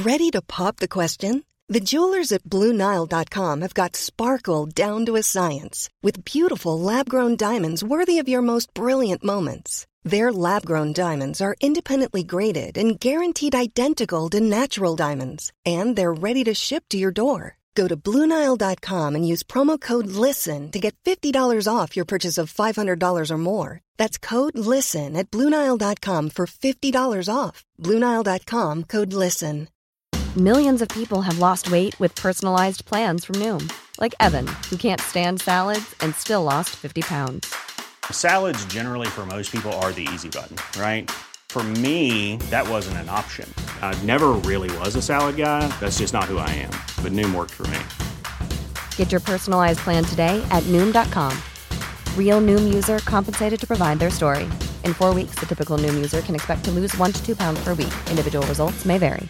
Ready to pop the question? The jewelers at BlueNile.com have got sparkle down to a science with beautiful lab-grown diamonds worthy of your most brilliant moments. Their lab-grown diamonds are independently graded and guaranteed identical to natural diamonds, and they're ready to ship to your door. Go to BlueNile.com and use promo code LISTEN to get $50 off your purchase of $500 or more. That's code LISTEN at BlueNile.com for $50 off. BlueNile.com, code LISTEN. Millions of people have lost weight with personalized plans from Noom. Like Evan, who can't stand salads and still lost 50 pounds. Salads generally for most people are the easy button, right? For me, that wasn't an option. I never really was a salad guy. That's just not who I am. But Noom worked for me. Get your personalized plan today at Noom.com. Real Noom user compensated to provide their story. In 4 weeks, the typical Noom user can expect to lose 1 to 2 pounds per week. Individual results may vary.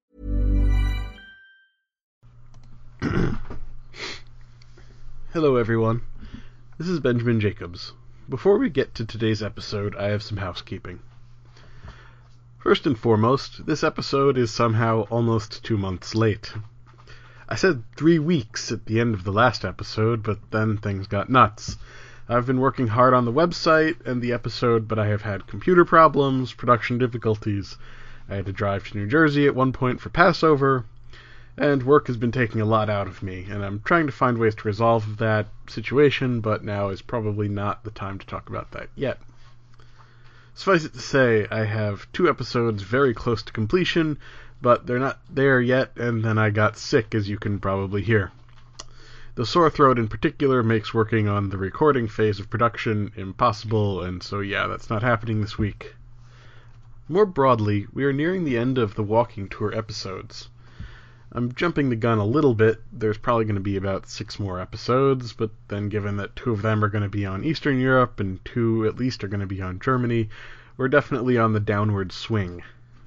Hello everyone, this is Benjamin Jacobs. Before we get to today's episode, I have some housekeeping. First and foremost, this episode is somehow almost 2 months late. I said 3 weeks at the end of the last episode, but then things got nuts. I've been working hard on the website and the episode, but I have had computer problems, production difficulties. I had to drive to New Jersey at one point for Passover, and work has been taking a lot out of me, and I'm trying to find ways to resolve that situation, but now is probably not the time to talk about that yet. Suffice it to say, I have 2 episodes very close to completion, but they're not there yet, and then I got sick, as you can probably hear. The sore throat in particular makes working on the recording phase of production impossible, and so yeah, that's not happening this week. More broadly, we are nearing the end of the walking tour episodes. I'm jumping the gun a little bit. There's probably going to be about 6 more episodes, but then given that 2 of them are going to be on Eastern Europe and 2 at least are going to be on Germany, we're definitely on the downward swing.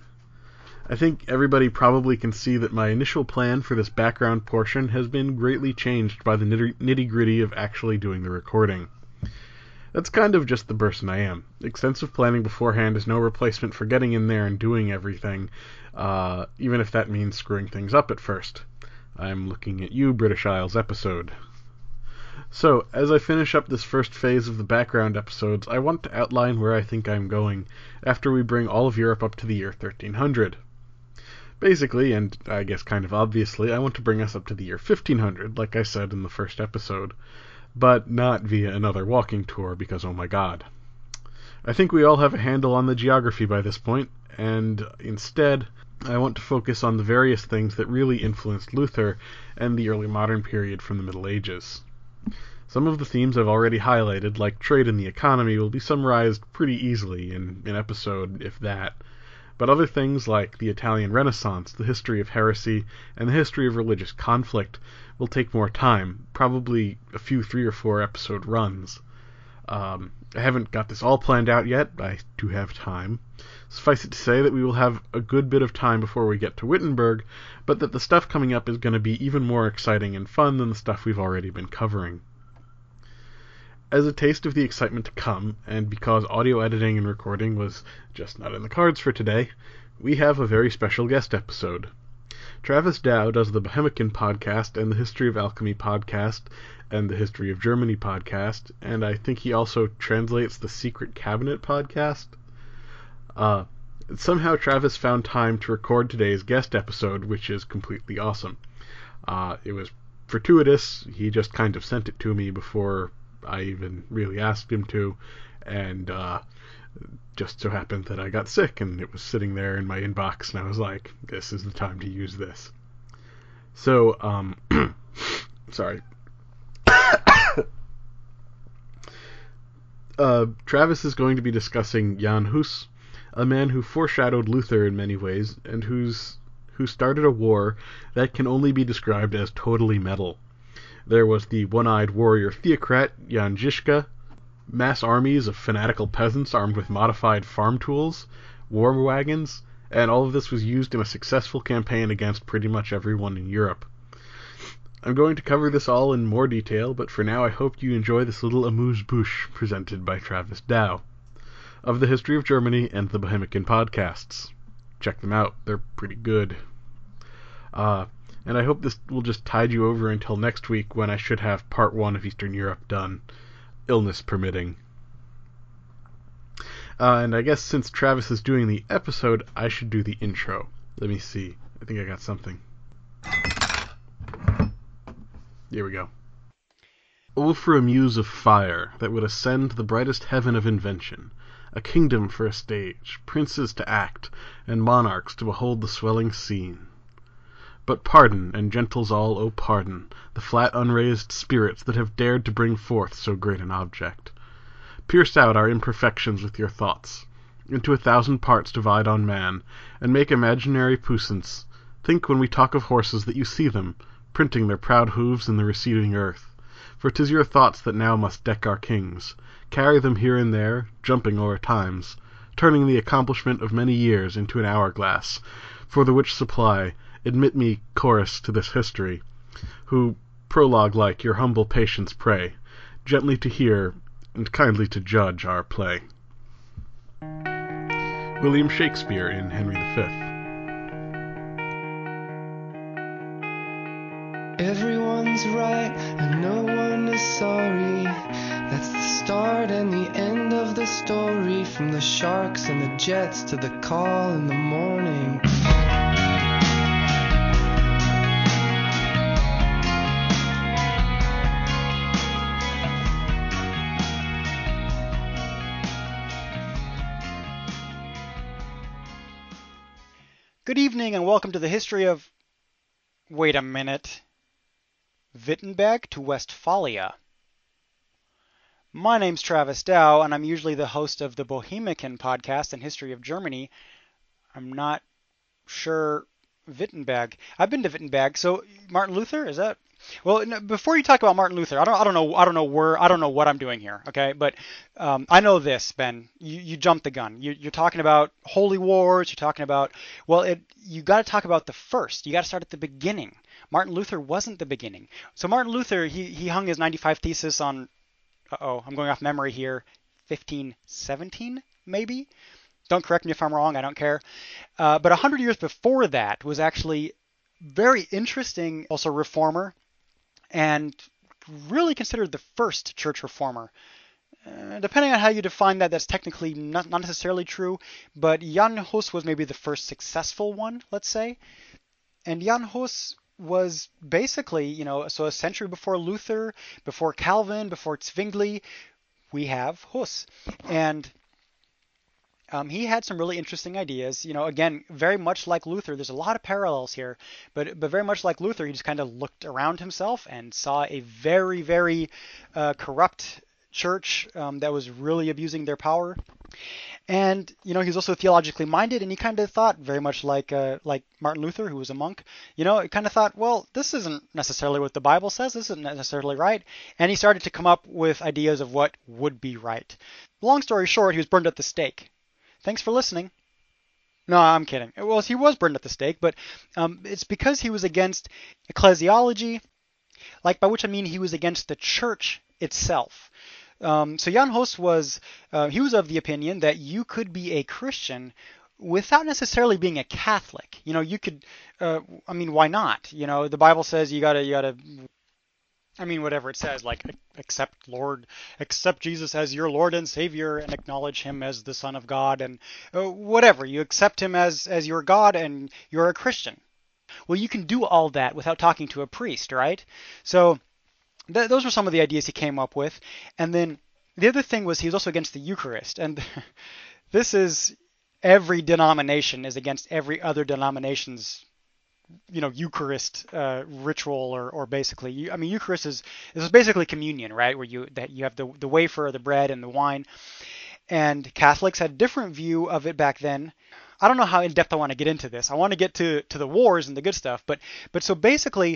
I think everybody probably can see that my initial plan for this background portion has been greatly changed by the nitty-gritty of actually doing the recording. That's kind of just the person I am. Extensive planning beforehand is no replacement for getting in there and doing everything, even if that means screwing things up at first. I'm looking at you, British Isles episode. So, as I finish up this first phase of the background episodes, I want to outline where I think I'm going after we bring all of Europe up to the year 1300. Basically, and I guess kind of obviously, I want to bring us up to the year 1500, like I said in the first episode, but not via another walking tour, because oh my god. I think we all have a handle on the geography by this point, and instead, I want to focus on the various things that really influenced Luther and the early modern period from the Middle Ages. Some of the themes I've already highlighted, like trade and the economy, will be summarized pretty easily in an episode, if that, but other things like the Italian Renaissance, the history of heresy, and the history of religious conflict will take more time, probably a few 3 or 4 episode runs. I haven't got this all planned out yet, I do have time. Suffice it to say that we will have a good bit of time before we get to Wittenberg, but that the stuff coming up is going to be even more exciting and fun than the stuff we've already been covering. As a taste of the excitement to come, and because audio editing and recording was just not in the cards for today, we have a very special guest episode. Travis Dow does the Bohemican podcast and the History of Alchemy podcast and the History of Germany podcast, and I think he also translates the Secret Cabinet podcast. Somehow Travis found time to record today's guest episode, which is completely awesome. It was fortuitous. He just kind of sent it to me before I even really asked him to, and just so happened that I got sick, and it was sitting there in my inbox, and I was like, this is the time to use this. So, sorry. Travis is going to be discussing Jan Hus, a man who foreshadowed Luther in many ways, and who started a war that can only be described as totally metal. There was the one-eyed warrior theocrat, Jan Žižka, mass armies of fanatical peasants armed with modified farm tools, war wagons, and all of this was used in a successful campaign against pretty much everyone in Europe. I'm going to cover this all in more detail, but for now I hope you enjoy this little amuse-bouche presented by Travis Dow, of the History of Germany and the Bohemican podcasts. Check them out, they're pretty good. And I hope this will just tide you over until next week when I should have part 1 of Eastern Europe done, illness permitting. And I guess since Travis is doing the episode, I should do the intro. Let me see. I think I got something. Here we go. Oh, for a muse of fire that would ascend the brightest heaven of invention, a kingdom for a stage, princes to act, and monarchs to behold the swelling scene. But pardon, and gentles all, oh pardon, the flat unraised spirits that have dared to bring forth so great an object. Pierce out our imperfections with your thoughts, into 1,000 parts divide on man, and make imaginary puissance. Think when we talk of horses that you see them, printing their proud hooves in the receding earth. For 'tis your thoughts that now must deck our kings, carry them here and there, jumping o'er times, turning the accomplishment of many years into an hourglass, for the which supply, admit me chorus to this history, who, prologue-like, your humble patience pray, gently to hear, and kindly to judge our play. William Shakespeare in Henry V. Everyone's right and no one is sorry. That's the start and the end of the story. From the sharks and the jets to the call in the morning. Good evening and welcome to the history of... Wait a minute. Wittenberg to Westphalia. My name's Travis Dow, and I'm usually the host of the Bohemican podcast and History of Germany. I'm not sure Wittenberg. I've been to Wittenberg, so Martin Luther, is that... Well, no, before you talk about Martin Luther, I don't know what I'm doing here, okay? But I know this, Ben. You jumped the gun. You're talking about holy wars. You're talking about, well, you got to talk about the first. You got to start at the beginning. Martin Luther wasn't the beginning. So Martin Luther, he hung his 95 Thesis on, I'm going off memory here, 1517 maybe. Don't correct me if I'm wrong. I don't care. But 100 years before that was actually very interesting, also reformer, and really considered the first church reformer. Depending on how you define that, that's technically not necessarily true, but Jan Hus was maybe the first successful one, let's say. And Jan Hus was basically, so a century before Luther, before Calvin, before Zwingli, we have Hus. And he had some really interesting ideas. Again, very much like Luther, there's a lot of parallels here, but very much like Luther, he just kind of looked around himself and saw a very, very corrupt church that was really abusing their power. And, he's also theologically minded, and he kind of thought very much like Martin Luther, who was a monk, he kind of thought, well, this isn't necessarily what the Bible says, this isn't necessarily right. And he started to come up with ideas of what would be right. Long story short, he was burned at the stake. Thanks for listening. No, I'm kidding. Well, he was burned at the stake, but it's because he was against ecclesiology, by which I mean he was against the church itself. So Jan Hus was of the opinion that you could be a Christian without necessarily being a Catholic. You could, why not? The Bible says you gotta. Whatever it says, accept Jesus as your Lord and Savior and acknowledge him as the Son of God and whatever. You accept him as your God and you're a Christian. Well, you can do all that without talking to a priest, right? So those were some of the ideas he came up with. And then the other thing was he was also against the Eucharist. And this is every denomination is against every other denomination's Eucharist ritual or basically, Eucharist is basically communion, right? Where you have the wafer, the bread, and the wine. And Catholics had a different view of it back then. I don't know how in depth I want to get into this. I want to get to the wars and the good stuff, but so basically,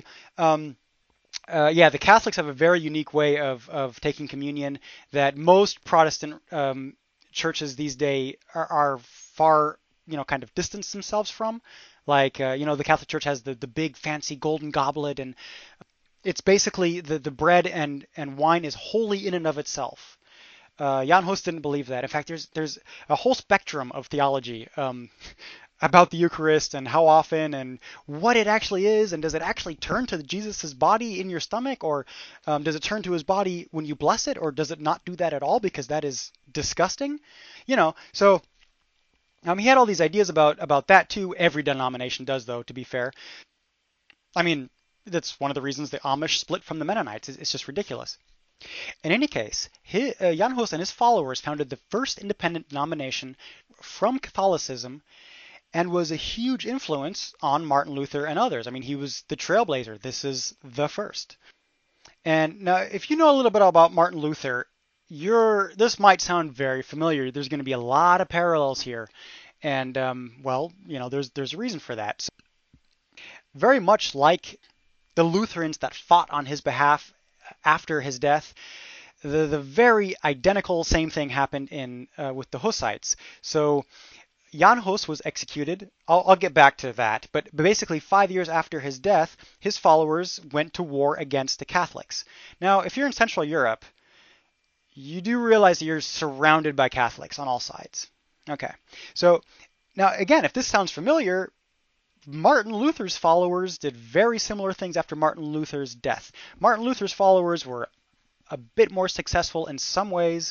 the Catholics have a very unique way of taking communion that most Protestant churches these days are far kind of distance themselves from. The Catholic Church has the big fancy golden goblet, and it's basically the bread and wine is holy in and of itself. Jan Hus didn't believe that. In fact, there's a whole spectrum of theology about the Eucharist and how often and what it actually is, and does it actually turn to Jesus's body in your stomach, or does it turn to his body when you bless it, or does it not do that at all because that is disgusting? So he had all these ideas about that too. Every denomination does, though, to be fair. I mean, that's one of the reasons the Amish split from the Mennonites. It's just ridiculous. In any case, Jan Hus and his followers founded the first independent denomination from Catholicism and was a huge influence on Martin Luther and others. I mean, he was the trailblazer. This is the first. And now, if you know a little bit about Martin Luther, this might sound very familiar. There's going to be a lot of parallels here. And, there's a reason for that. So, very much like the Lutherans that fought on his behalf after his death, the very identical same thing happened with the Hussites. So Jan Hus was executed. I'll get back to that. But basically 5 years after his death, his followers went to war against the Catholics. Now, if you're in Central Europe, you do realize that you're surrounded by Catholics on all sides. Okay. So now, again, if this sounds familiar, Martin Luther's followers did very similar things after Martin Luther's death. Martin Luther's followers were a bit more successful in some ways.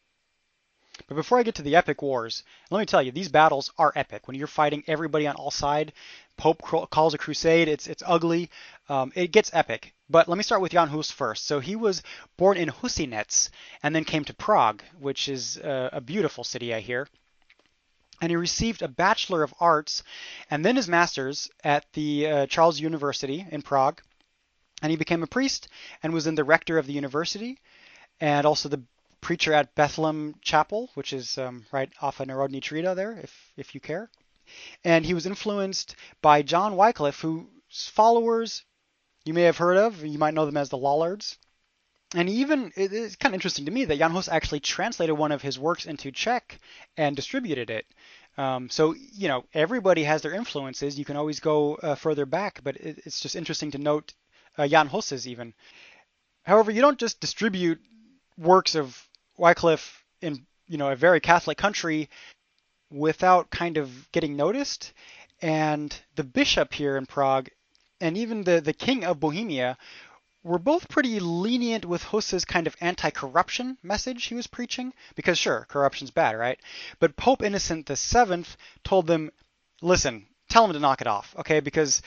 But before I get to the epic wars, let me tell you, these battles are epic. When you're fighting everybody on all sides, Pope calls a crusade. It's ugly. It gets epic. But let me start with Jan Hus first. So he was born in Husinec and then came to Prague, which is a beautiful city, I hear. And he received a Bachelor of Arts and then his Master's at the Charles University in Prague. And he became a priest and was then the rector of the university and also the preacher at Bethlehem Chapel, which is right off of Narodny Třída there, if you care. And he was influenced by John Wycliffe, whose followers you may have heard of. You might know them as the Lollards. And it's kind of interesting to me that Jan Hus actually translated one of his works into Czech and distributed it. So, everybody has their influences. You can always go further back, but it's just interesting to note Jan Hus's even. However, you don't just distribute works of Wycliffe in, a very Catholic country without kind of getting noticed. And the bishop here in Prague and even the king of Bohemia were both pretty lenient with Hus's kind of anti-corruption message he was preaching, because sure, corruption's bad, right? But Pope Innocent VII told them, listen, tell him to knock it off, okay? Because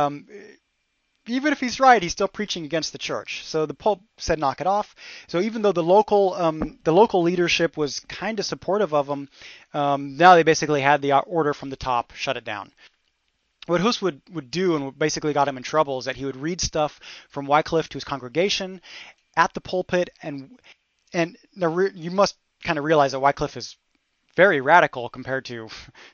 even if he's right, he's still preaching against the church. So the Pope said knock it off. So even though the local leadership was kind of supportive of him, now they basically had the order from the top, shut it down. What Hus would do, and what basically got him in trouble, is that he would read stuff from Wycliffe to his congregation at the pulpit, and you must kind of realize that Wycliffe is very radical compared to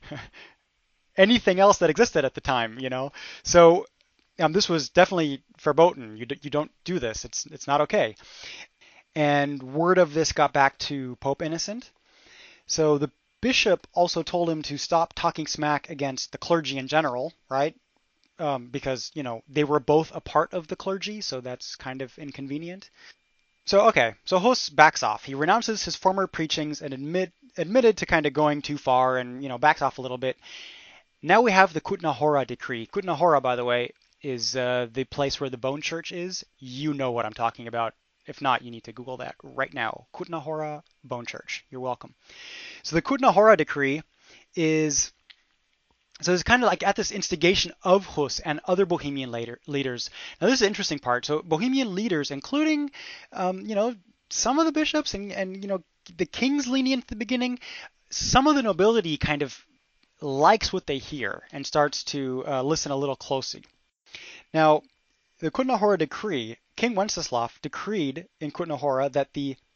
anything else that existed at the time, So this was definitely verboten. You don't do this. It's not okay. And word of this got back to Pope Innocent. So the bishop also told him to stop talking smack against the clergy in general, right? Because, they were both a part of the clergy, so that's kind of inconvenient. So Hus backs off. He renounces his former preachings and admitted to kind of going too far and, backs off a little bit. Now we have the Kutná Hora decree. Kutná Hora, by the way, is the place where the Bone Church is. You know what I'm talking about. If not, you need to Google that right now. Kutná Hora, Bone Church. You're welcome. So the Kutná Hora decree it's kind of like at this instigation of Hus and other Bohemian leaders. Now this is the interesting part. So Bohemian leaders, including, some of the bishops and the king's lenient at the beginning, some of the nobility kind of likes what they hear and starts to listen a little closely. Now, the Kutná Hora decree, King Wenceslav decreed in Kutná Hora that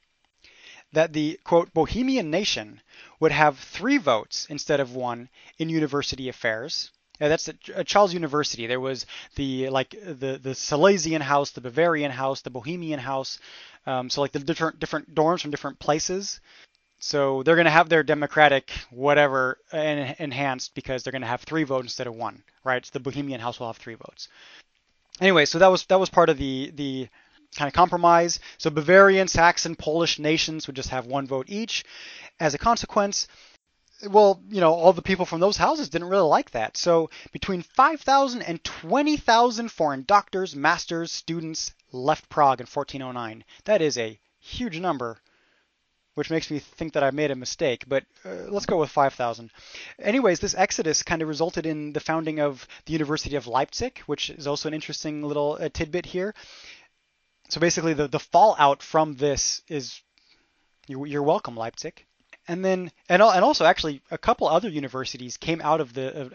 the quote Bohemian nation would have 3 votes instead of 1 in university affairs. That's at Charles University. There was the Silesian house, the Bavarian house, the Bohemian house. So like the different dorms from different places. So they're going to have their democratic whatever enhanced because they're going to have 3 votes instead of 1, right? So the Bohemian house will have 3 votes. Anyway, so that was part of the kind of compromise. So Bavarian, Saxon, Polish nations would just have 1 vote each. As a consequence, well, all the people from those houses didn't really like that. So between 5,000 and 20,000 foreign doctors, masters, students left Prague in 1409. That is a huge number, which makes me think that I made a mistake, but let's go with 5,000. Anyways, this exodus kind of resulted in the founding of the University of Leipzig, which is also an interesting little tidbit here. So basically the fallout from this is, you're welcome, Leipzig. And then, and also actually a couple other universities came out of the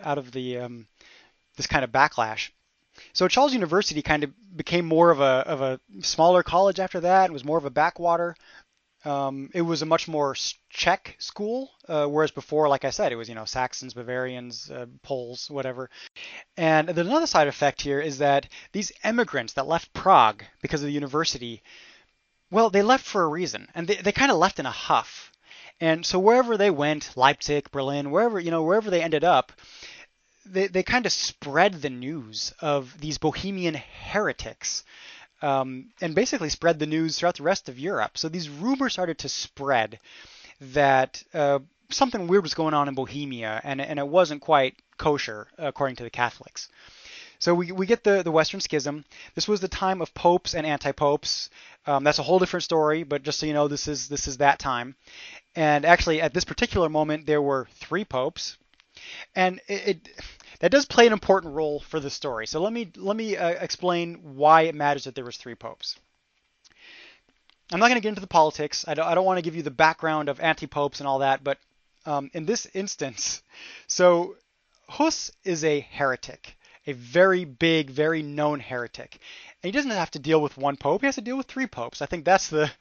this kind of backlash. So Charles University kind of became more of a smaller college after that. It was more of a backwater. It was a much more Czech school, whereas before, like I said, it was, Saxons, Bavarians, Poles, whatever. And then another side effect here is that these immigrants that left Prague because of the university, well, they left for a reason, and they kind of left in a huff. And so wherever they went, Leipzig, Berlin, wherever they ended up, they kind of spread the news of these Bohemian heretics. And basically spread the news throughout the rest of Europe. So these rumors started to spread that something weird was going on in Bohemia, and it wasn't quite kosher, according to the Catholics. So we get the Western Schism. This was the time of popes and anti-popes. That's a whole different story, but just so you know, this is that time. And actually, at this particular moment, there were 3 popes, and that does play an important role for the story. So let me explain why it matters that there was 3 popes. I'm not going to get into the politics. I don't want to give you the background of anti-popes and all that, but in this instance, so Hus is a heretic, a very big, very known heretic, and he doesn't have to deal with 1 pope. He has to deal with 3 popes. I think that's the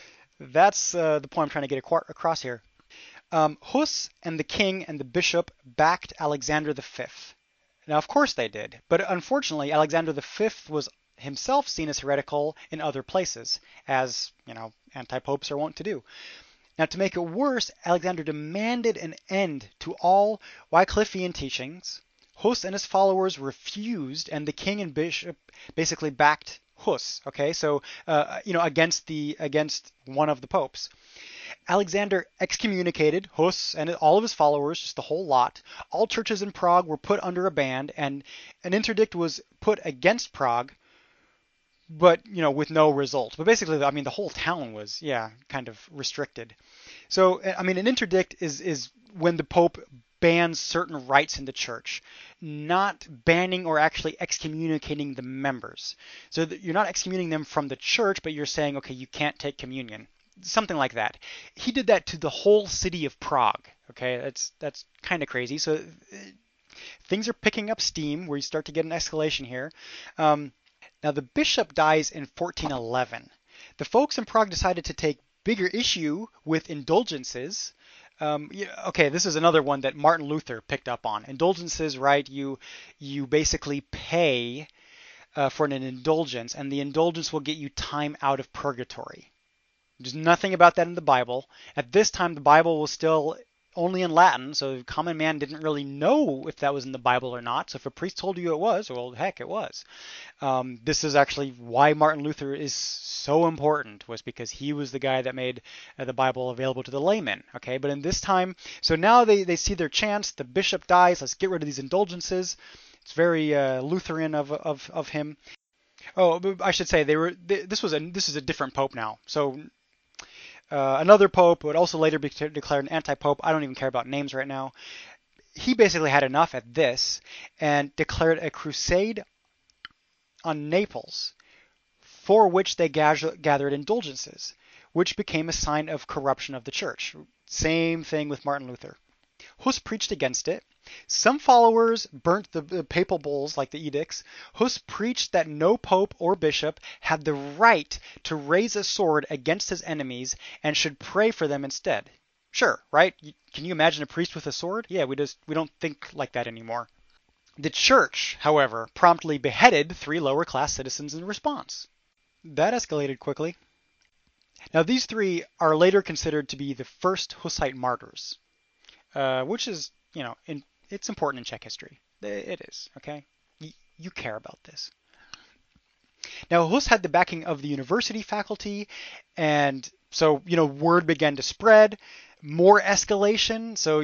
point I'm trying to get across here. Hus and the king and the bishop backed Alexander V. Now, of course they did, but unfortunately, Alexander V was himself seen as heretical in other places, as, anti-popes are wont to do. Now, to make it worse, Alexander demanded an end to all Wycliffian teachings. Hus and his followers refused, and the king and bishop basically backed Hus, okay, so, against one of the popes. Alexander excommunicated Hus and all of his followers, just the whole lot. All churches in Prague were put under a ban, and an interdict was put against Prague, but, with no result. But basically, the whole town was, kind of restricted. So, an interdict is when the Pope bans certain rites in the church, not banning or actually excommunicating the members. So you're not excommunicating them from the church, but you're saying, okay, you can't take communion. Something like that. He did that to the whole city of Prague. Okay, that's kind of crazy. So things are picking up steam where you start to get an escalation here. Now the bishop dies in 1411. The folks in Prague decided to take bigger issue with indulgences. Okay, this is another one that Martin Luther picked up on. Indulgences, right? You basically pay for an indulgence, and the indulgence will get you time out of purgatory. There's nothing about that in the Bible. At this time, the Bible was still only in Latin, so the common man didn't really know if that was in the Bible or not. So if a priest told you it was, well, heck, it was. This is actually why Martin Luther is so important, was because he was the guy that made the Bible available to the layman. Okay, but in this time, so now they see their chance. The bishop dies. Let's get rid of these indulgences. It's very Lutheran of him. Oh, I should say this is a different pope now. So. Another pope would also later be declared an anti-pope. I don't even care about names right now. He basically had enough at this and declared a crusade on Naples, for which they gathered indulgences, which became a sign of corruption of the church. Same thing with Martin Luther. Hus preached against it. Some followers burnt the papal bulls, like the edicts. Hus preached that no pope or bishop had the right to raise a sword against his enemies and should pray for them instead. Sure, right? Can you imagine a priest with a sword? Yeah, we don't think like that anymore. The church, however, promptly beheaded 3 lower-class citizens in response. That escalated quickly. Now, these 3 are later considered to be the first Hussite martyrs, which is, it's important in Czech history. It is, okay? You care about this. Now, Hus had the backing of the university faculty, and so, word began to spread. more escalation. So,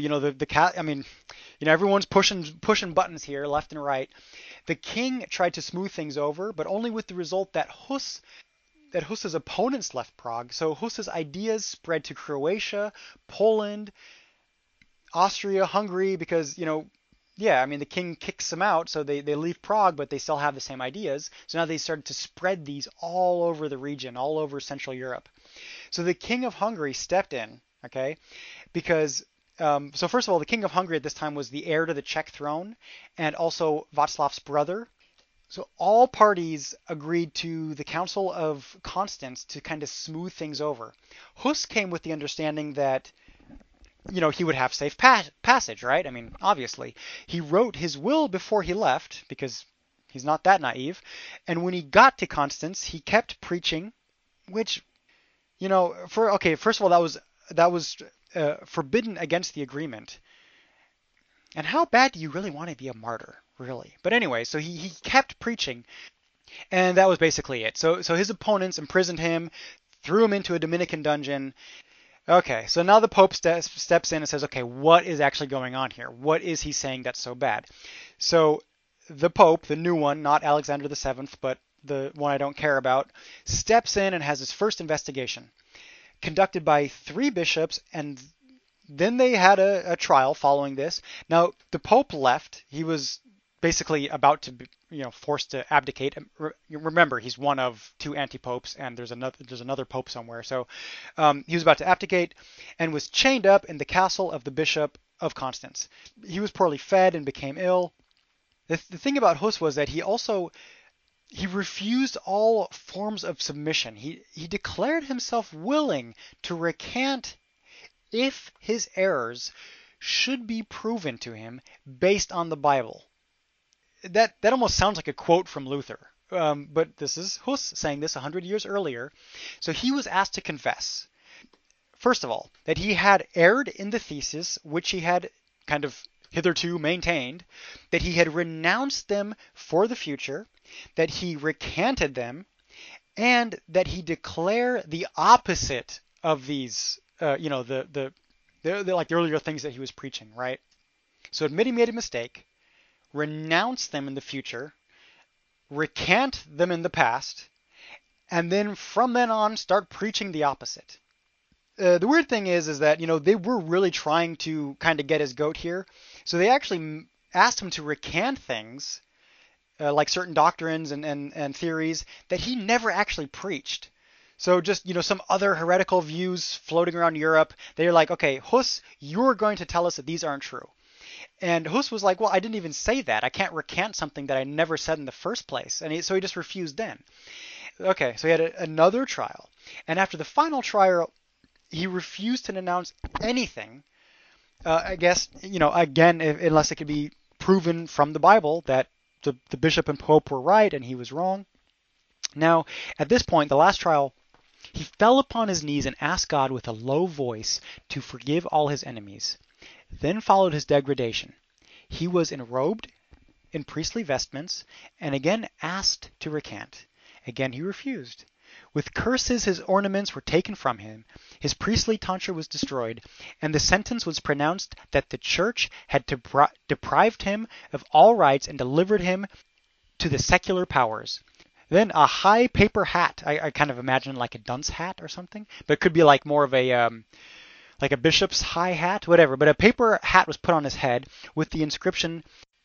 everyone's pushing buttons here, left and right. The king tried to smooth things over, but only with the result that Hus's opponents left Prague. So Hus's ideas spread to Croatia, Poland, Austria, Hungary, because, the king kicks them out, so they leave Prague, but they still have the same ideas. So now they started to spread these all over the region, all over Central Europe. So the king of Hungary stepped in, okay, because, so first of all, the king of Hungary at this time was the heir to the Czech throne and also Václav's brother. So all parties agreed to the Council of Constance to kind of smooth things over. Hus came with the understanding that, he would have safe passage, right? Obviously. He wrote his will before he left, because he's not that naive. And when he got to Constance, he kept preaching, which, first of all, that was forbidden against the agreement. And how bad do you really want to be a martyr, really? But anyway, so he kept preaching, and that was basically it. So his opponents imprisoned him, threw him into a Dominican dungeon. Okay, so now the Pope steps in and says, okay, what is actually going on here? What is he saying that's so bad? So the Pope, the new one, not Alexander VII, but the one I don't care about, steps in and has his first investigation, conducted by 3 bishops, and then they had a trial following this. Now, the Pope left. He was basically about to be, forced to abdicate. Remember, he's one of 2 anti-popes, and there's another pope somewhere. So he was about to abdicate and was chained up in the castle of the Bishop of Constance. He was poorly fed and became ill. The thing about Hus was that he refused all forms of submission. He declared himself willing to recant if his errors should be proven to him based on the Bible. That almost sounds like a quote from Luther, but this is Hus saying this 100 years earlier. So he was asked to confess, first of all, that he had erred in the thesis which he had kind of hitherto maintained, that he had renounced them for the future, that he recanted them, and that he declare the opposite of these, the earlier things that he was preaching, right? So admit he made a mistake, renounce them in the future, recant them in the past, and then from then on start preaching the opposite. The weird thing is that, they were really trying to kind of get his goat here. So they actually asked him to recant things, like certain doctrines and theories that he never actually preached. So just, some other heretical views floating around Europe. They're like, okay, Hus, you're going to tell us that these aren't true. And Hus was like, well, I didn't even say that. I can't recant something that I never said in the first place. And so he just refused then. Okay, so he had another trial. And after the final trial, he refused to denounce anything. I guess, again, unless it could be proven from the Bible that the bishop and pope were right and he was wrong. Now, at this point, the last trial, he fell upon his knees and asked God with a low voice to forgive all his enemies. Then followed his degradation. He was enrobed in priestly vestments and again asked to recant. Again he refused. With curses his ornaments were taken from him, his priestly tonsure was destroyed, and the sentence was pronounced that the church had deprived him of all rights and delivered him to the secular powers. Then a high paper hat, I kind of imagine like a dunce hat or something, but it could be like more of a like a bishop's high hat, whatever. But a paper hat was put on his head with the inscription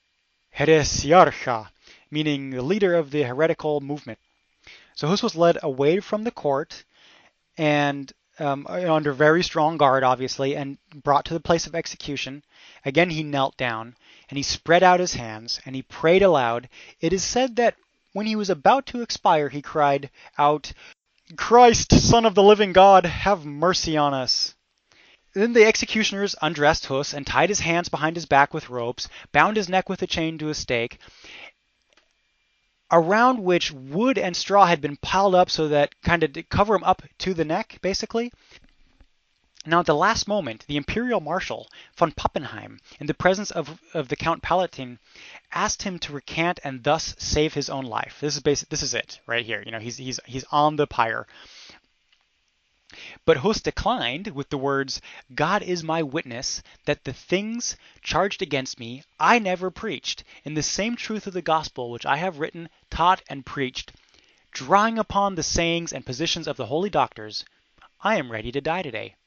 Heresiarcha, meaning the leader of the heretical movement. So Hus was led away from the court and under very strong guard, obviously, and brought to the place of execution. Again, he knelt down and he spread out his hands and he prayed aloud. It is said that when he was about to expire, he cried out, "Christ, Son of the living God, have mercy on us." Then the executioners undressed Hus and tied his hands behind his back with ropes, bound his neck with a chain to a stake, around which wood and straw had been piled up so that kind of to cover him up to the neck, basically. Now at the last moment, the imperial marshal, von Pappenheim, in the presence of the Count Palatine, asked him to recant and thus save his own life. This is it right here. He's on the pyre. But Hus declined with the words, "God is my witness that the things charged against me I never preached, in the same truth of the gospel which I have written, taught, and preached, drawing upon the sayings and positions of the holy doctors, I am ready to die today."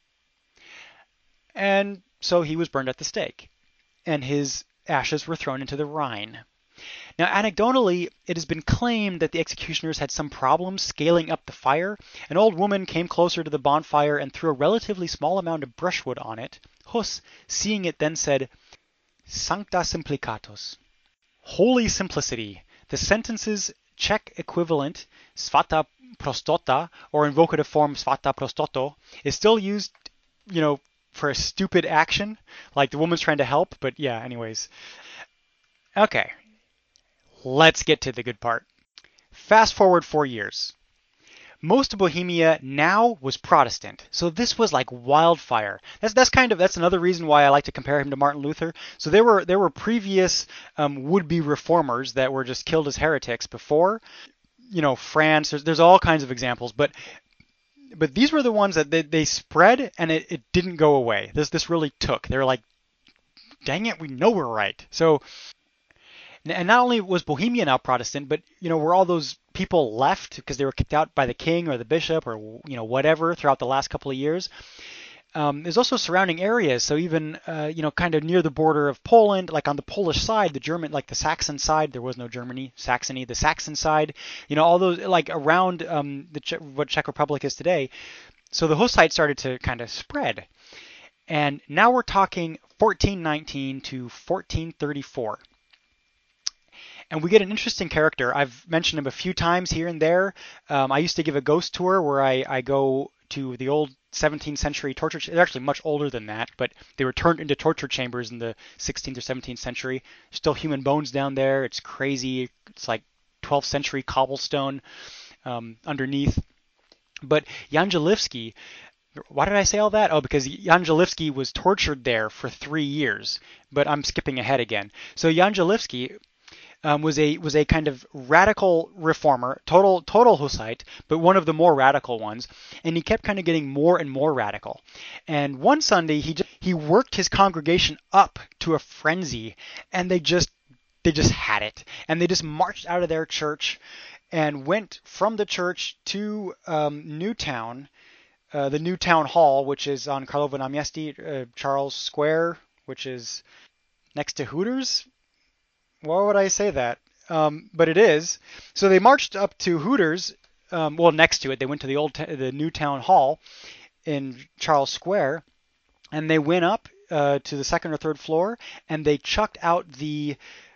And so he was burned at the stake, and his ashes were thrown into the Rhine. Now, anecdotally, it has been claimed that the executioners had some problems scaling up the fire. An old woman came closer to the bonfire and threw a relatively small amount of brushwood on it. Hus, seeing it, then said, "Sancta Simplicatus," holy simplicity. The sentence's Czech equivalent, Svata Prostota, or in vocative form Svata Prostoto, is still used, for a stupid action, like the woman's trying to help, but yeah, anyways. Okay. Let's get to the good part. Fast forward 4 years. Most of Bohemia now was Protestant, so this was like wildfire. That's another reason why I like to compare him to Martin Luther. So there were previous would-be reformers that were just killed as heretics before. France. There's all kinds of examples, but these were the ones that they spread and it didn't go away. This really took. They were like, dang it, we know we're right. So. And not only was Bohemia now Protestant, but, were all those people left because they were kicked out by the king or the bishop or, whatever throughout the last couple of years. There's also surrounding areas. So even, kind of near the border of Poland, like on the Polish side, the German, like the Saxon side, there was no Germany, Saxony, the Saxon side, all those like around what Czech Republic is today. So the Hussites started to kind of spread. And now we're talking 1419 to 1434. And we get an interesting character. I've mentioned him a few times here and there. I used to give a ghost tour where I go to the old 17th century torture. They're actually much older than that, but they were turned into torture chambers in the 16th or 17th century. Still human bones down there. It's crazy. It's like 12th century cobblestone underneath. But Jan Želivský, why did I say all that? Oh, because Jan Želivský was tortured there for 3 years. But I'm skipping ahead again. So Jan Želivský was a kind of radical reformer, total Hussite, but one of the more radical ones, and he kept kind of getting more and more radical. And one Sunday he worked his congregation up to a frenzy, and they just had it, and they just marched out of their church and went from the church to Newtown, the new town hall, which is on Karlovo Náměstí, Charles Square, which is next to Hooters. Why would I say that? But it is. So they marched up to Hooters, next to it. They went to the new town hall in Charles Square, and they went up to the second or third floor, and they chucked out the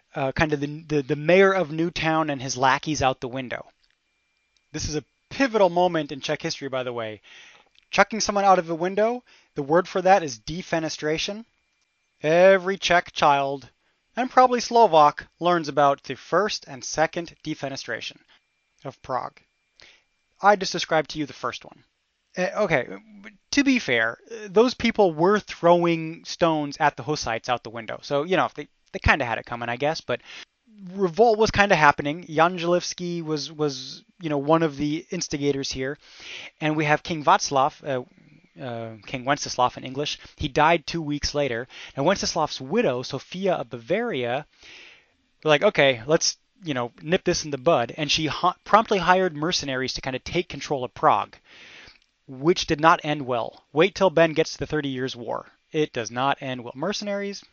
the mayor of Newtown and his lackeys out the window. This is a pivotal moment in Czech history, by the way. Chucking someone out of a window, the word for that is defenestration. Every Czech child, and probably Slovak, learns about the first and second defenestration of Prague. I just described to you the first one. Okay, to be fair, those people were throwing stones at the Hussites out the window. So, they kind of had it coming, I guess. But revolt was kind of happening. Jan Želivský was one of the instigators here. And we have King Václav, King Wenceslav in English. He died 2 weeks later. And Wenceslav's widow, Sophia of Bavaria, were like, okay, let's, nip this in the bud. And she promptly hired mercenaries to kind of take control of Prague, which did not end well. Wait till Ben gets to the 30 Years' War. It does not end well. Mercenaries,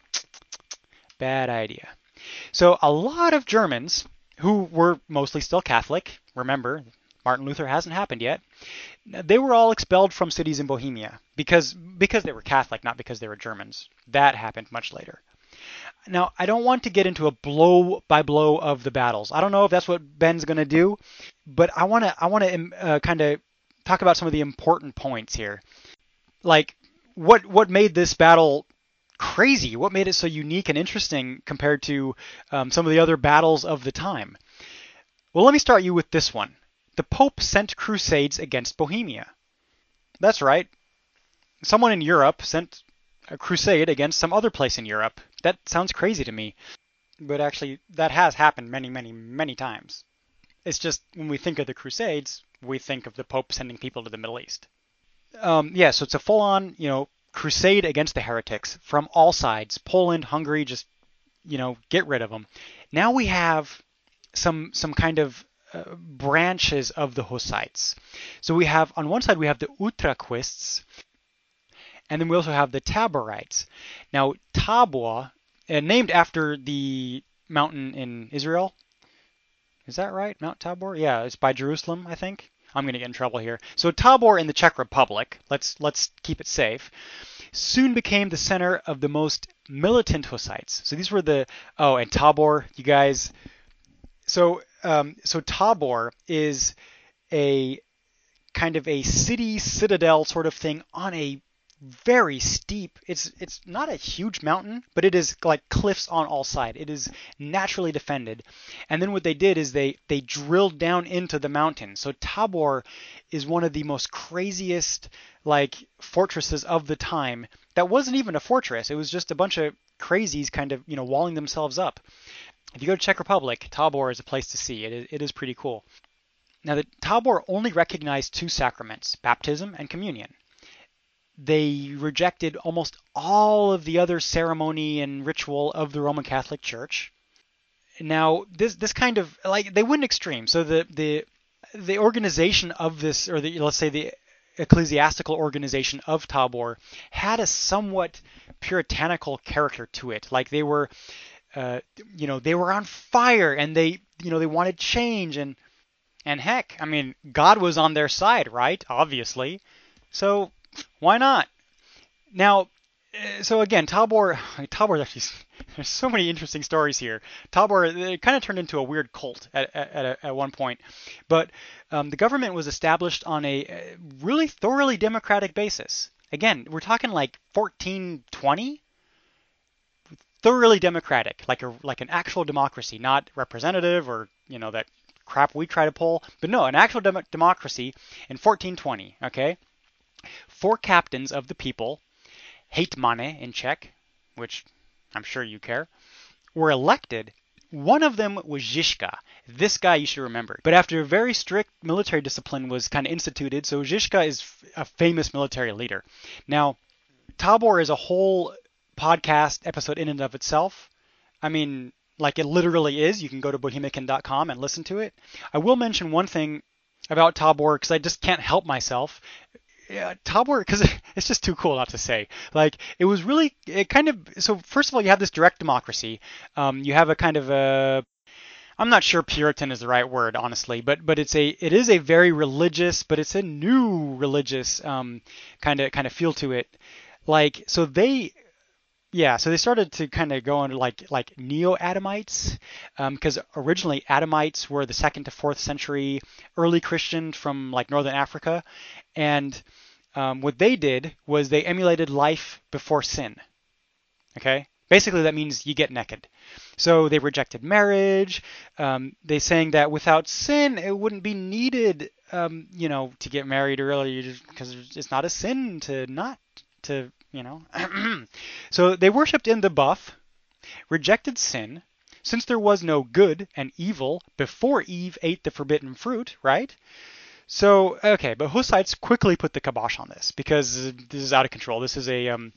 bad idea. So a lot of Germans who were mostly still Catholic, remember, Martin Luther hasn't happened yet, they were all expelled from cities in Bohemia because they were Catholic, not because they were Germans. That happened much later. Now, I don't want to get into a blow-by-blow of the battles. I don't know if that's what Ben's going to do, but I want to kind of talk about some of the important points here. Like, what made this battle crazy? What made it so unique and interesting compared to some of the other battles of the time? Well, let me start you with this one. The Pope sent crusades against Bohemia. That's right. Someone in Europe sent a crusade against some other place in Europe. That sounds crazy to me. But actually, that has happened many, many, many times. It's just when we think of the Crusades, we think of the Pope sending people to the Middle East. yeah, so it's a full-on, crusade against the heretics from all sides. Poland, Hungary, just, get rid of them. Now we have some kind of branches of the Hussites. So we have, on one side, we have the Utraquists, and then we also have the Taborites. Now, Tabor, named after the mountain in Israel. Is that right? Mount Tabor? Yeah, it's by Jerusalem, I think. I'm going to get in trouble here. So Tabor in the Czech Republic, let's keep it safe, soon became the center of the most militant Hussites. So these were and Tabor, you guys. So Tabor is a kind of a citadel sort of thing on a very steep, it's not a huge mountain, but it is like cliffs on all sides. It is naturally defended. And then what they did is they drilled down into the mountain. So Tabor is one of the most craziest like fortresses of the time. That wasn't even a fortress. It was just a bunch of crazies kind of, walling themselves up. If you go to Czech Republic, Tabor is a place to see. It is pretty cool. Now, the Tabor only recognized 2 sacraments, baptism and communion. They rejected almost all of the other ceremony and ritual of the Roman Catholic Church. Now, this kind of, like, they went extreme. So the organization of this, or let's say the ecclesiastical organization of Tabor, had a somewhat puritanical character to it. Like they were, they were on fire, and they wanted change, and heck, I mean, God was on their side, right? Obviously. So why not? Now, so again, Tabor actually, there's so many interesting stories here. Tabor, it kind of turned into a weird cult at one point, but the government was established on a really thoroughly democratic basis. Again, we're talking like 1420, thoroughly democratic, like an actual democracy, not representative or that crap we try to pull, but no, an actual democracy in 1420. Okay. 4 captains of the people, Hetmane in Czech, which I'm sure you care, were elected. One of them was Žižka. This guy you should remember. But after a very strict military discipline was kind of instituted, so Žižka is a famous military leader. Now, Tabor is a whole podcast episode in and of itself. I mean, like it literally is. You can go to bohemican.com and listen to it. I will mention one thing about Tabor because I just can't help myself. Yeah, Tabor, because it's just too cool not to say. Like, so first of all, you have this direct democracy. You have a kind of I'm not sure Puritan is the right word, honestly, but it is a very religious, but it's a new religious kind of feel to it. Like, so they started to kind of go into like Neo-Adamites, because originally Adamites were the 2nd to 4th century early Christians from like northern Africa, and what they did was they emulated life before sin. Okay, basically that means you get naked. So they rejected marriage. They saying that without sin it wouldn't be needed, to get married early because it's not a sin to not to. So they worshipped in the buff, rejected sin, since there was no good and evil before Eve ate the forbidden fruit, right? So, okay, but Hussites quickly put the kibosh on this because this is out of control. This is Ben,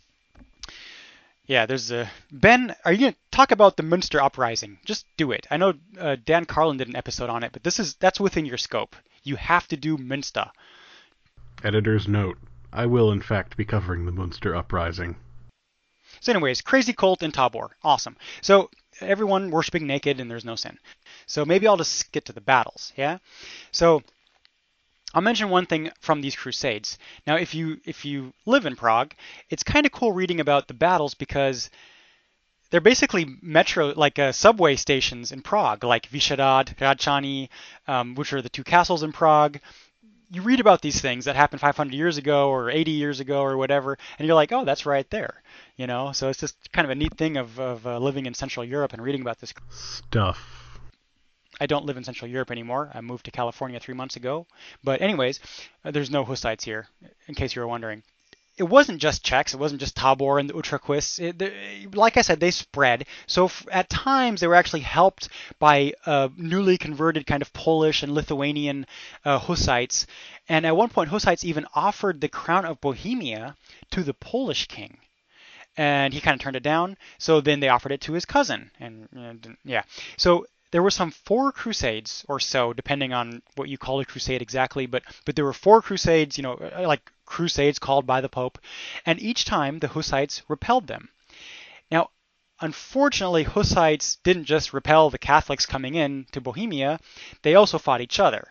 are you going to talk about the Münster uprising? Just do it. I know Dan Carlin did an episode on it, but that's within your scope. You have to do Münster. Editor's note. I will, in fact, be covering the Münster uprising. So anyways, crazy cult in Tabor. Awesome. So everyone worshiping naked and there's no sin. So maybe I'll just get to the battles, yeah? So I'll mention one thing from these crusades. Now, if you live in Prague, it's kind of cool reading about the battles because they're basically subway stations in Prague, like Vyšehrad, Hradčany, which are the 2 castles in Prague. You read about these things that happened 500 years ago or 80 years ago or whatever, and you're like, oh, that's right there, So it's just kind of a neat thing of living in Central Europe and reading about this stuff. I don't live in Central Europe anymore. I moved to California 3 months ago. But anyways, there's no Hussites here, in case you were wondering. it wasn't just Czechs, it wasn't just Tabor and the Utraquists. Like I said, they spread. So at times they were actually helped by newly converted kind of Polish and Lithuanian Hussites. And at one point, Hussites even offered the crown of Bohemia to the Polish king. And he kind of turned it down. So then they offered it to his cousin. And yeah. So there were some 4 crusades or so, depending on what you call a crusade exactly. But there were 4 crusades, like crusades called by the Pope. And each time the Hussites repelled them. Now, unfortunately, Hussites didn't just repel the Catholics coming in to Bohemia. They also fought each other.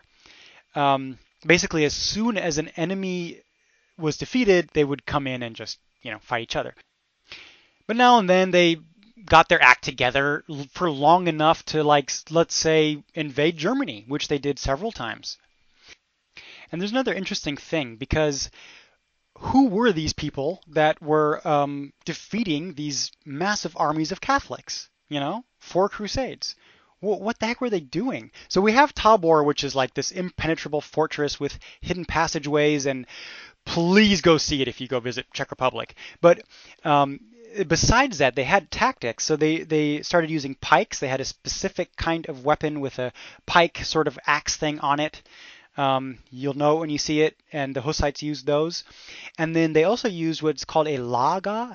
Basically, as soon as an enemy was defeated, they would come in and just, fight each other. But now and then they got their act together for long enough to, let's say, invade Germany, which they did several times. And there's another interesting thing, because who were these people that were defeating these massive armies of Catholics? 4 crusades. What the heck were they doing? So we have Tabor, which is like this impenetrable fortress with hidden passageways, and please go see it if you go visit Czech Republic. But besides that, they had tactics. So they started using pikes. They had a specific kind of weapon with a pike sort of axe thing on it. You'll know when you see it, and the Hussites used those. And then they also used what's called a Lager,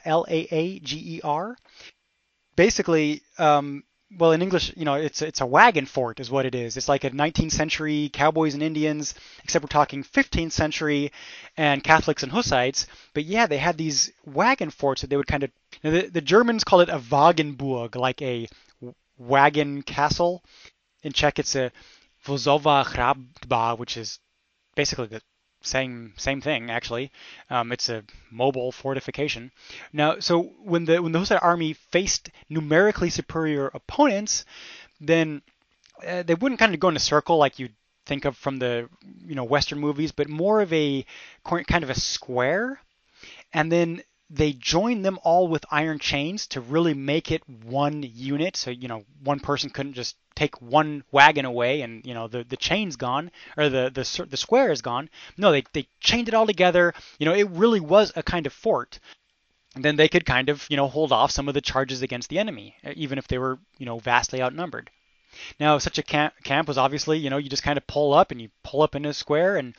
Laager. Basically, well, in English, it's a wagon fort is what it is. It's like a 19th century cowboys and Indians, except we're talking 15th century and Catholics and Hussites. But yeah, they had these wagon forts that they would kind of, the Germans call it a Wagenburg, like a wagon castle. In Czech, it's a Vozowa Hrabba, which is basically the same thing, actually. It's a mobile fortification. Now, so when the Hussite army faced numerically superior opponents, then they wouldn't kind of go in a circle like you'd think of from the Western movies, but more of a kind of a square. And then they joined them all with iron chains to really make it one unit. So, one person couldn't just take one wagon away and, the chain's gone, or the square is gone. No, they chained it all together. It really was a kind of fort. And then they could kind of, hold off some of the charges against the enemy, even if they were, vastly outnumbered. Now, such a camp was obviously, you just kind of pull up in a square, and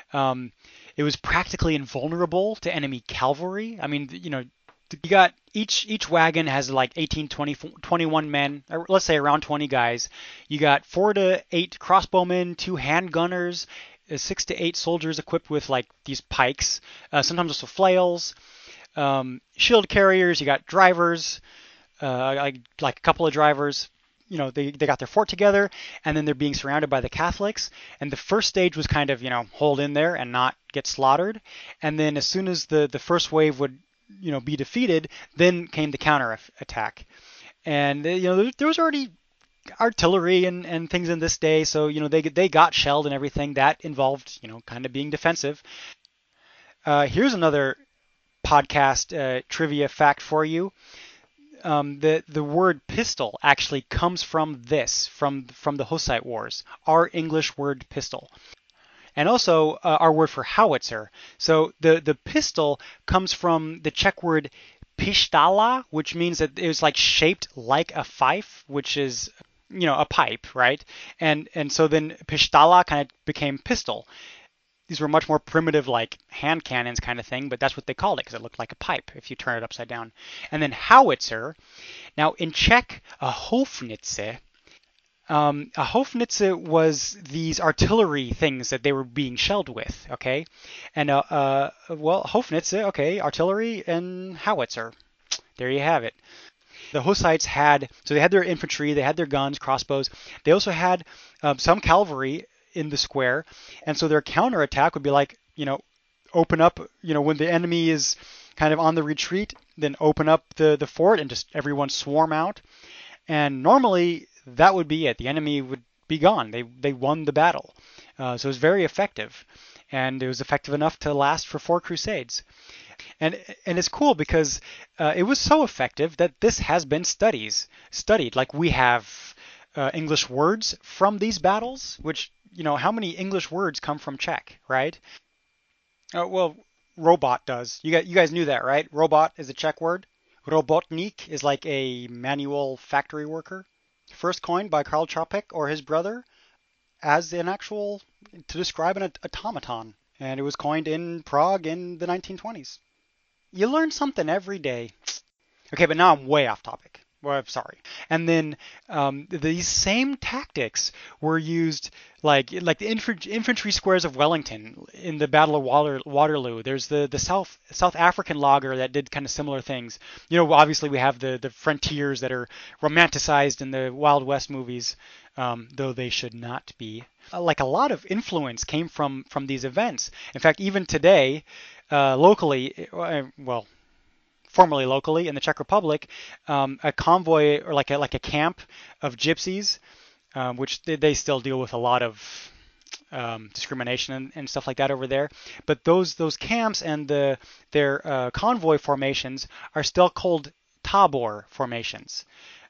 it was practically invulnerable to enemy cavalry. I mean, you got each wagon has like 18, 20, 21 men, or let's say around 20 guys. You got 4 to 8 crossbowmen, 2 handgunners, 6 to 8 soldiers equipped with like these pikes, sometimes also flails, shield carriers. You got drivers, like a couple of drivers. They got their fort together, and then they're being surrounded by the Catholics. And the first stage was kind of, hold in there and not get slaughtered. And then as soon as the first wave would, be defeated, then came the counter attack. And, there was already artillery and things in this day. So, they got shelled and everything. That involved, kind of being defensive. Here's another podcast trivia fact for you. The word pistol actually comes from the Hussite Wars, our English word pistol. And also our word for howitzer. So the pistol comes from the Czech word pištala, which means that it was like shaped like a fife, which is, a pipe, right? And so then pištala kind of became pistol. These were much more primitive, like hand cannons kind of thing, but that's what they called it because it looked like a pipe if you turn it upside down. And then howitzer. Now in Czech, a hofnice was these artillery things that they were being shelled with, okay? And hofnice, okay, artillery and howitzer. There you have it. The Hussites they had their infantry, they had their guns, crossbows. They also had some cavalry in the square, and so their counterattack would be like, open up, when the enemy is kind of on the retreat, then open up the fort and just everyone swarm out. And normally that would be it. The enemy would be gone. They won the battle. So it was very effective, and it was effective enough to last for 4 crusades. And it's cool because it was so effective that this has been studied. Like we have English words from these battles, which, how many English words come from Czech, right? Well, robot does. You guys knew that, right? Robot is a Czech word. Robotnik is like a manual factory worker. First coined by Karl Čapek or his brother as an actual, to describe an automaton. And it was coined in Prague in the 1920s. You learn something every day. Okay, but now I'm way off topic. Well, I'm sorry. And then these same tactics were used like the infantry squares of Wellington in the Battle of Waterloo. There's the South African lager that did kind of similar things. You know, obviously we have the frontiers that are romanticized in the Wild West movies, though they should not be. Like a lot of influence came from these events. In fact, even today, locally, well, formerly locally in the Czech Republic, a convoy or like a camp of gypsies, which they still deal with a lot of discrimination and stuff like that over there. But those camps and their convoy formations are still called Tabor formations,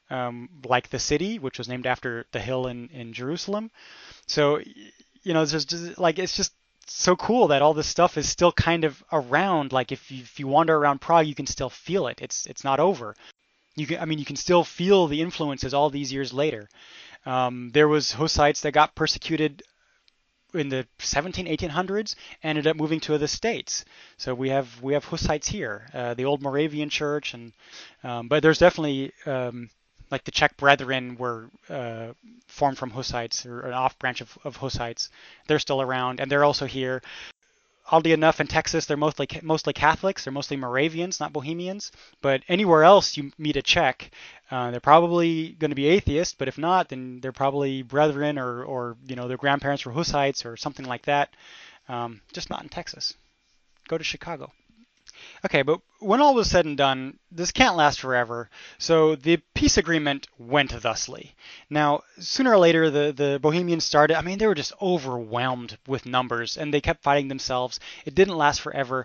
like the city, which was named after the hill in Jerusalem. So, you know, it's just so cool that all this stuff is still kind of around. Like if you wander around Prague, you can still feel it. It's not over. You can still feel the influences all these years later. There was Hussites that got persecuted in the 1800s, ended up moving to the States. So we have Hussites here, the old Moravian church, and but there's definitely like the Czech Brethren were formed from Hussites, or an off branch of Hussites. They're still around, and they're also here. Oddly enough, in Texas, they're mostly Catholics. They're mostly Moravians, not Bohemians. But anywhere else you meet a Czech, they're probably going to be atheist. But if not, then they're probably Brethren, or you know, their grandparents were Hussites or something like that. Just not in Texas. Go to Chicago. Okay, but when all was said and done, this can't last forever, so the peace agreement went thusly. Now, sooner or later, the Bohemians started, they were just overwhelmed with numbers, and they kept fighting themselves. It didn't last forever.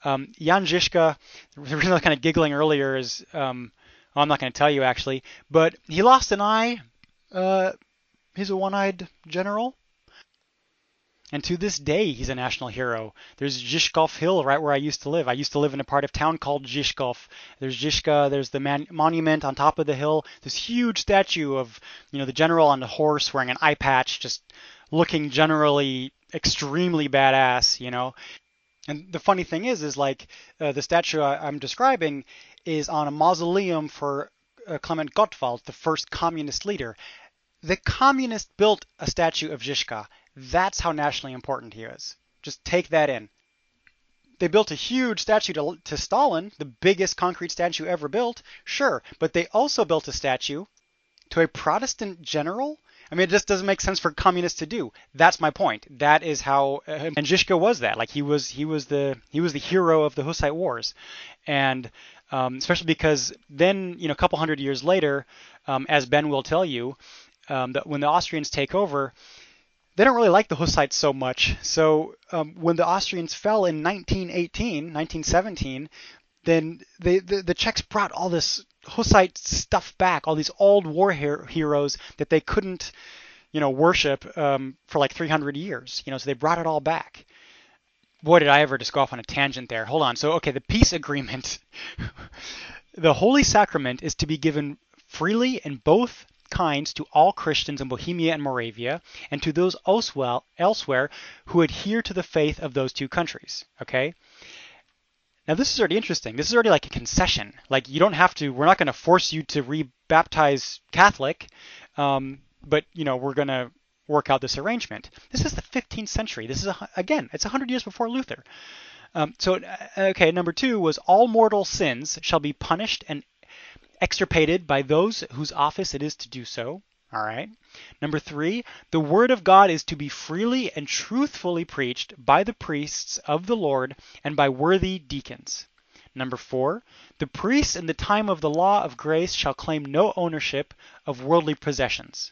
Jan Žižka, the reason I was kind of giggling earlier is, I'm not going to tell you actually, but he lost an eye. He's a one-eyed general. And to this day, he's a national hero. There's Žižkov Hill right where I used to live. I used to live in a part of town called Žižkov. There's Žižka, there's the monument on top of the hill, this huge statue of, you know, the general on the horse wearing an eye patch, just looking generally extremely badass, you know. And the funny thing is like the statue I'm describing is on a mausoleum for Klement Gottwald, the first communist leader. The communists built a statue of Žižka. That's how nationally important he is. Just take that in. They built a huge statue to Stalin, the biggest concrete statue ever built, sure, but they also built a statue to a Protestant general. It just doesn't make sense for communists to do. That's my point. That is how, and Žižka was that. Like he was the hero of the Hussite Wars, and especially because then, you know, a couple hundred years later, as Ben will tell you, that when the Austrians take over, they don't really like the Hussites so much. So when the Austrians fell in 1917, then the Czechs brought all this Hussite stuff back, all these old war heroes that they couldn't, you know, worship for like 300 years. You know, so they brought it all back. Boy, did I ever just go off on a tangent there. Hold on. So, okay, the peace agreement. The Holy Sacrament is to be given freely in both kinds to all Christians in Bohemia and Moravia, and to those elsewhere who adhere to the faith of those two countries. Okay? Now this is already interesting. This is already like a concession. Like you don't have to, we're not going to force you to rebaptize Catholic, but you know, we're going to work out this arrangement. This is the 15th century. This is, again, it's 100 years before Luther. Okay, number 2 was all mortal sins shall be punished and extirpated by those whose office it is to do so. All right. Number 3, the word of God is to be freely and truthfully preached by the priests of the Lord and by worthy deacons. Number 4, the priests in the time of the law of grace shall claim no ownership of worldly possessions.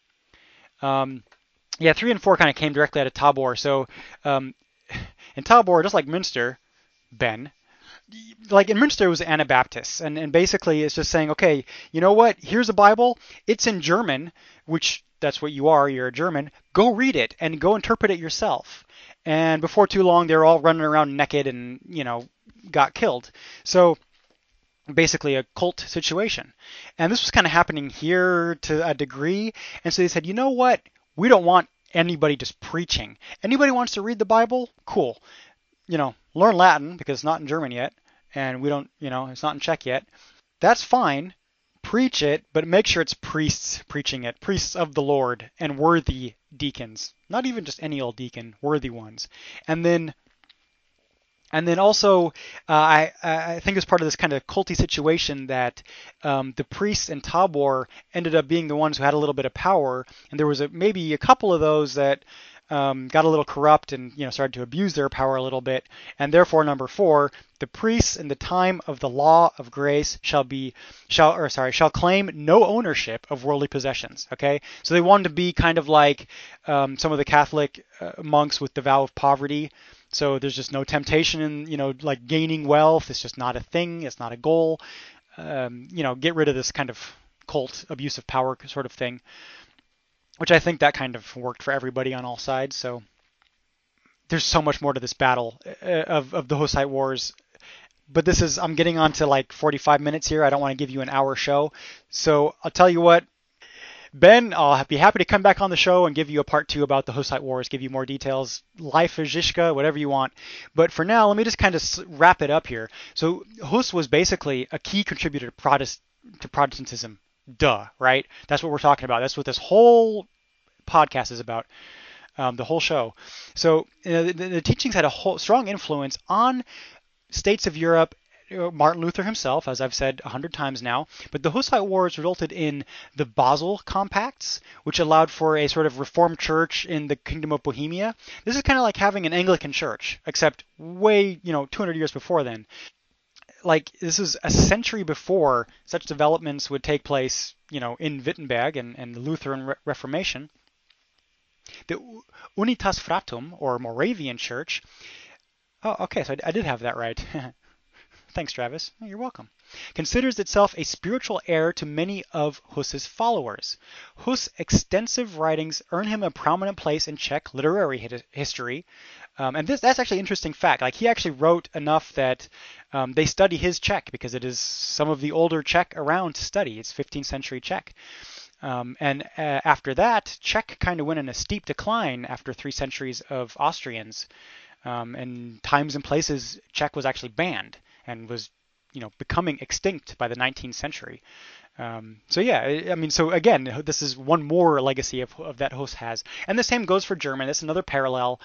3 and 4 kind of came directly out of Tabor. So in Tabor, just like Münster, Ben, like in Münster, it was Anabaptists, and basically it's just saying, okay, you know what? Here's a Bible. It's in German, which that's what you are. You're a German. Go read it and go interpret it yourself. And before too long, they're all running around naked and, got killed. So basically a cult situation. And this was kind of happening here to a degree. And so they said, you know what? We don't want anybody just preaching. Anybody wants to read the Bible? Cool. Learn Latin because it's not in German yet. And we don't, it's not in Czech yet. That's fine. Preach it, but make sure it's priests preaching it. Priests of the Lord and worthy deacons. Not even just any old deacon, worthy ones. And then also, I think as part of this kind of culty situation that the priests in Tabor ended up being the ones who had a little bit of power, and there was maybe a couple of those that got a little corrupt and started to abuse their power a little bit, and therefore number 4, the priests in the time of the law of grace shall claim no ownership of worldly possessions. Okay, so they wanted to be kind of like some of the Catholic monks with the vow of poverty. So there's just no temptation in, like gaining wealth. It's just not a thing. It's not a goal. Get rid of this kind of cult, abuse of power sort of thing, which I think that kind of worked for everybody on all sides. So there's so much more to this battle of the Hussite Wars. But I'm getting on to like 45 minutes here. I don't want to give you an hour show. So I'll tell you what. Ben, I'll be happy to come back on the show and give you a part 2 about the Hussite Wars, give you more details, life of Žižka, whatever you want. But for now, let me just kind of wrap it up here. So Hus was basically a key contributor to Protestantism. Duh, right? That's what we're talking about. That's what this whole podcast is about, the whole show. So the teachings had a strong influence on states of Europe, Martin Luther himself, as I've said 100 times now, but the Hussite Wars resulted in the Basel Compacts, which allowed for a sort of reformed church in the Kingdom of Bohemia. This is kind of like having an Anglican church, except way, 200 years before then. Like, this is a century before such developments would take place, in Wittenberg and the Lutheran Reformation. The Unitas Fratum, or Moravian Church. Oh, okay, so I did have that right. Thanks, Travis. You're welcome. Considers itself a spiritual heir to many of Hus's followers. Hus' extensive writings earn him a prominent place in Czech literary history. And that's actually an interesting fact. Like, he actually wrote enough that they study his Czech because it is some of the older Czech around to study. It's 15th century Czech. After that, Czech kind of went in a steep decline after 3 centuries of Austrians. And times and places, Czech was actually banned and was, becoming extinct by the 19th century. So again, this is one more legacy of that Hus has. And the same goes for German. That's another parallel.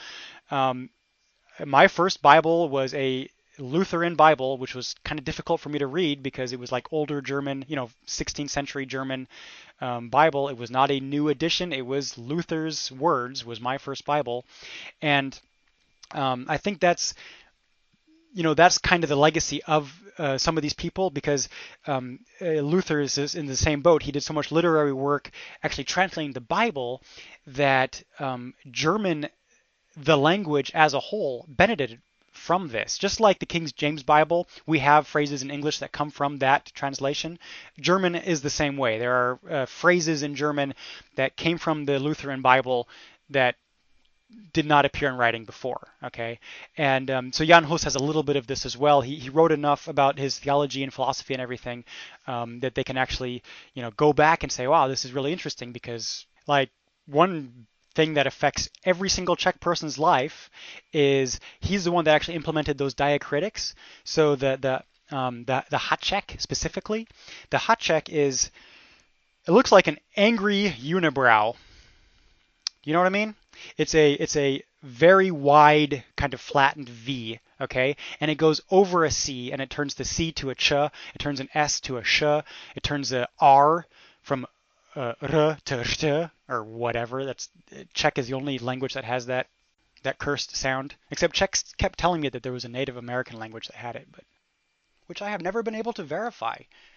My first Bible was a Lutheran Bible, which was kind of difficult for me to read because it was like older German, 16th century German Bible. It was not a new edition. It was Luther's words was my first Bible. And I think that's kind of the legacy of some of these people, because Luther is in the same boat. He did so much literary work actually translating the Bible that German, the language as a whole, benefited from this. Just like the King James Bible, we have phrases in English that come from that translation. German is the same way. There are phrases in German that came from the Lutheran Bible that did not appear in writing before, okay? And so Jan Hus has a little bit of this as well. He wrote enough about his theology and philosophy and everything that they can actually, go back and say, wow, this is really interesting, because like one thing that affects every single Czech person's life is he's the one that actually implemented those diacritics. So the Háček specifically, the Háček it looks like an angry unibrow. You know what I mean? It's a very wide kind of flattened V, okay? And it goes over a C, and it turns the C to a ch, it turns an S to a sh, it turns a R from r to sh, or whatever. Czech is the only language that has that cursed sound, except Czechs kept telling me that there was a Native American language that had it, but which I have never been able to verify.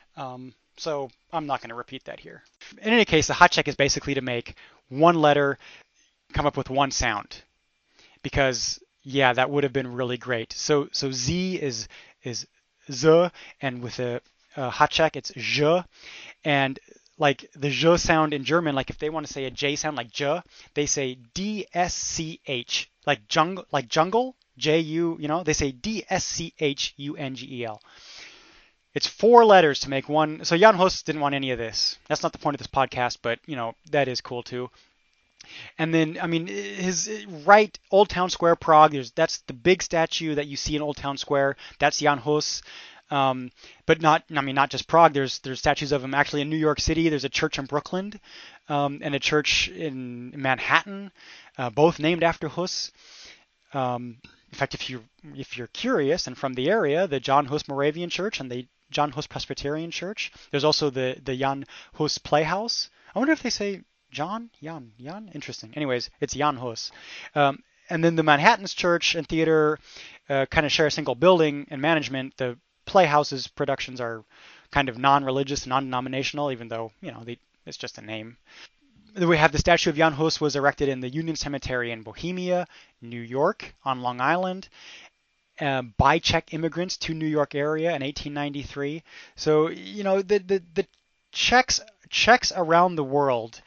So I'm not going to repeat that here. In any case, the Háček is basically to make one letter come up with one sound, because that would have been really great. So Z is z, and with a Hachek, it's zh. And like the zh sound in German, like if they want to say a J sound like j, they say DSCH, like jungle, J-U, they say DSCHUNGEL. It's 4 letters to make one. So Jan Hus didn't want any of this. That's not the point of this podcast, but that is cool too. And then, his right, Old Town Square, Prague, that's the big statue that you see in Old Town Square. That's Jan Hus. But not just Prague. There's statues of him actually in New York City. There's a church in Brooklyn, and a church in Manhattan, both named after Hus. In fact, if you're curious and from the area, the John Hus Moravian Church and the John Hus Presbyterian Church. There's also the Jan Hus Playhouse. I wonder if they say Jan. Interesting. Anyways, it's Jan Hus. And then the Manhattan's church and theater kind of share a single building and management. The Playhouse's productions are kind of non-religious, non-denominational, even though it's just a name. We have the statue of Jan Hus was erected in the Union Cemetery in Bohemia, New York, on Long Island, by Czech immigrants to New York area in 1893. So the Czechs around the world,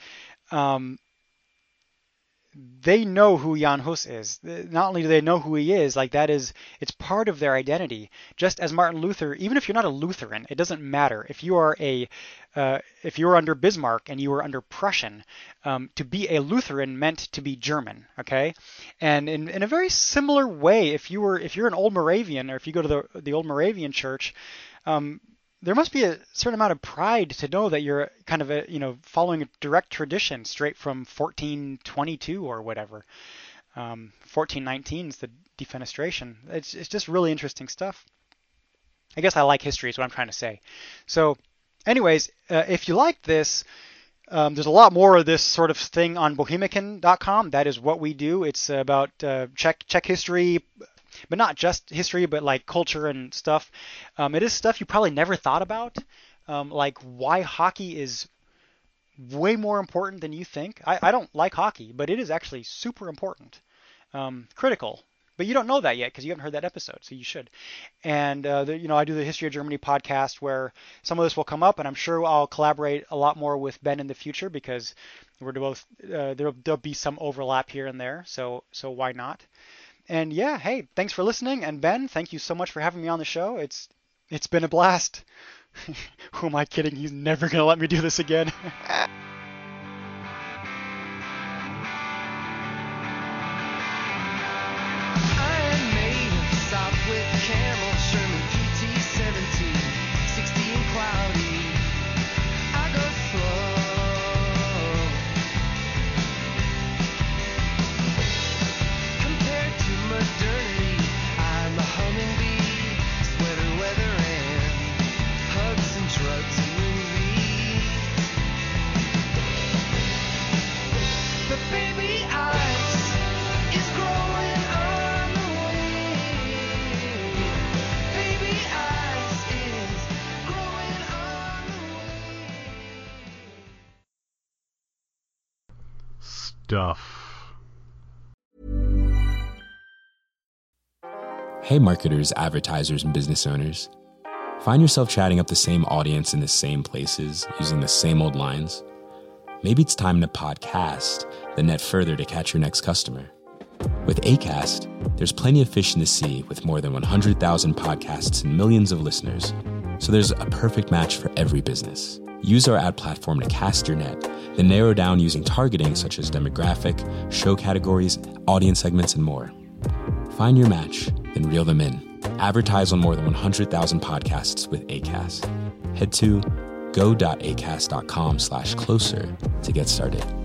they know who Jan Hus is. Not only do they know who he is, it's part of their identity. Just as Martin Luther, even if you're not a Lutheran, it doesn't matter. If you are if you were under Bismarck and you were under Prussian, to be a Lutheran meant to be German, okay? And in a very similar way, if you're an Old Moravian, or if you go to the Old Moravian Church, there must be a certain amount of pride to know that you're kind of following a direct tradition straight from 1422 or whatever. 1419 is the defenestration. It's just really interesting stuff. I guess I like history is what I'm trying to say. So anyways, if you like this, there's a lot more of this sort of thing on Bohemican.com. That is what we do. It's about Czech history, but not just history, but like culture and stuff. It is stuff you probably never thought about, like why hockey is way more important than you think. I don't like hockey, but it is actually super important, critical. But you don't know that yet because you haven't heard that episode, so you should. And I do the History of Germany podcast where some of this will come up, and I'm sure I'll collaborate a lot more with Ben in the future because we're both there'll be some overlap here and there. So why not? And yeah, hey, thanks for listening. And Ben, thank you so much for having me on the show. It's been a blast. Who am I kidding? He's never gonna let me do this again. Camel, Sherman PT-17, 60 and cloudy. I go slow compared to modernity. I'm a hummingbee, sweater weather and hugs and drugs and movies. But baby, ice is growing on the way. Stuff. Hey marketers, advertisers, and business owners. Find yourself chatting up the same audience in the same places, using the same old lines? Maybe it's time to podcast, then net further to catch your next customer. With Acast, there's plenty of fish in the sea with more than 100,000 podcasts and millions of listeners. So there's a perfect match for every business. Use our ad platform to cast your net, then narrow down using targeting such as demographic, show categories, audience segments, and more. Find your match, then reel them in. Advertise on more than 100,000 podcasts with Acast. Head to go.acast.com/closer to get started.